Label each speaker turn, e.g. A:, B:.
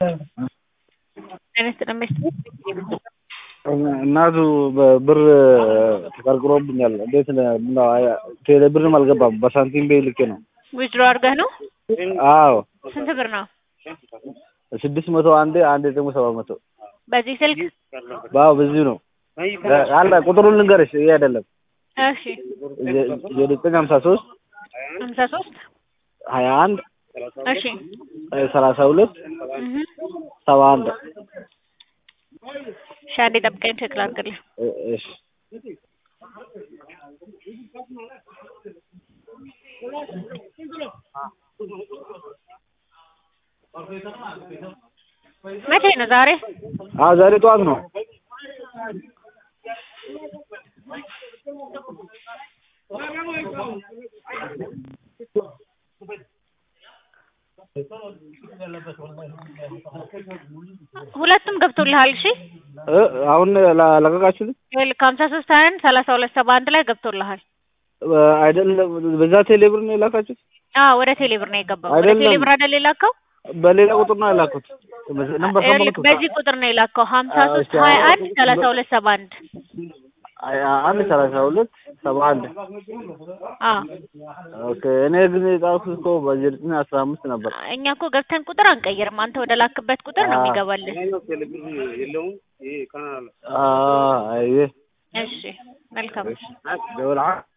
A: እናቱ ብር ተቀርቅሮብኛል። እንዴት ነው ቴሌ ብርም አልገባም። በሳንቲም ቤ ልኬ ነው።
B: ዊዝድሮ አድርገህ ነው?
A: አዎ።
B: ስንት ብር ነው?
A: 600 አንዴ ደግሞ 700።
B: በዚህ ስልክ?
A: ባው በዚህ ነው። አለ ቁጥሩን ልንገርሽ፣ ይሄ አይደለም።
B: እሺ
A: 953
B: 53
A: 21
B: እሺ
A: 32 71
B: ሻንዴ ጠብቀኝ ቼክ ላድርግልህ።
A: እሺ
B: መቼ ነው? ዛሬ?
A: አዎ ዛሬ ጠዋት ነው።
B: ሁለቱም ገብቶልሃል? እሺ
A: አሁን ለቀቃችሁልኝ?
B: 53 21 32 71 ላይ ገብቶልሃል
A: አይደለም? በዛ ቴሌ ብር ነው የላካችሁት?
B: አዎ ወደ ቴሌ ብር ነው የገባው። ወደ ቴሌ ብር አይደል የላከው?
A: በሌላ ቁጥር ነው የላኩት። ነምበር
B: በዚህ ቁጥር ነው የላከው 53 21 32 71
A: 32 71 ኦኬ። እኔ ግን የጻፍኩት እኮ በ915 ነበር።
B: እኛ እኮ ገብተን ቁጥር አንቀይርም። አንተ ወደ ላክበት ቁጥር ነው የሚገባልህ።
A: አይ
B: እሺ መልካም